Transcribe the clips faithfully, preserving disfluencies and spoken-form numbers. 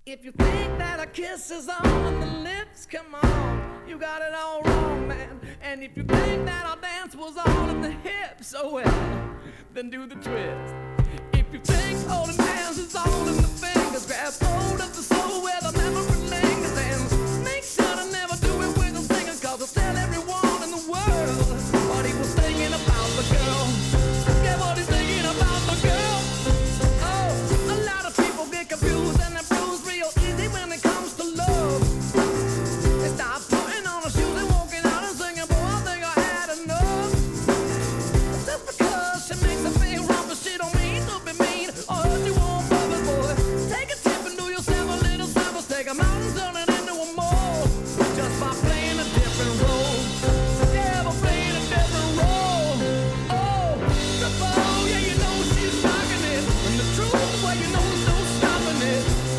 If you think that a kiss is on the lips, come on, you got it all wrong, man. And if you think that our dance was all in the hips, oh well, then do the twist. If you think holding hands is all in the fingers, grab hold of the soul where the memory lingers, and make sure to never do it with a singer, cause it'll tell everyone in the world what he was thinking about the girl. Yeah, what he's thinking about the girl. Oh, a lot of people get confused and they're bruised real easy when it comes to love. They start putting on their shoes and walking out and singing, boy, I think I had enough. Just because she makes a feel wrong, but she don't mean to be mean or hurt you on purpose, boy. Take a tip and do yourself a little service. Take a mountain, turn it into a mole, just by playing a different role. Yeah, by playing a different role. Oh, the ball, yeah, you know she's rocking it. And the truth, well, you know there's no stopping it.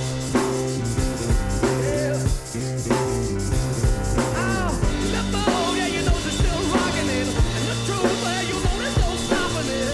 Yeah. Oh, the ball, yeah, you know she's still rocking it. And the truth, well, you know there's no stopping it.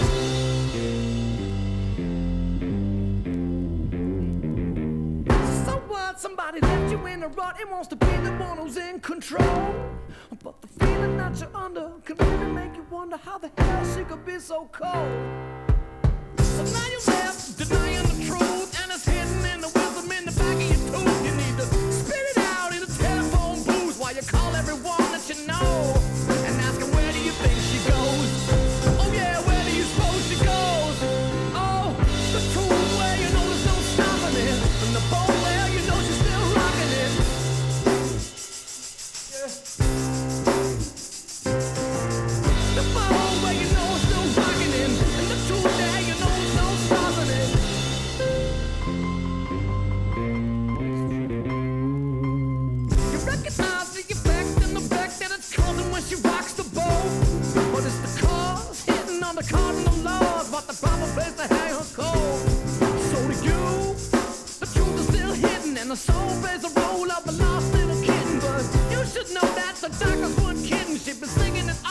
So what? Somebody left you in a rut and wants to be the one who's in control. But the feeling that you're under can really make you wonder how the hell she could be so cold. So now you're left denying the truth, and it's hidden in the wisdom in the back of your tooth. You need to spit it out in a telephone booth while you call everyone that you know and ask them, where do you think she goes? Oh yeah, where do you suppose she goes? Oh, the truth, where you know there's no stopping it. And the ball, where you know she's still rocking it. Yeah. The ball, where you know it's still rocking it. And the truth, there you know there's no stopping it. You recognize the effect and the effect that it's causing when she rocks the boat. But it's the cause hitting on the cardinal laws, but the proper place to hang her cold. So to you, the truth is still hidden, and the soul plays the role of a lost little kitten. But you should know that the doctors weren't kidding. She'd been singing it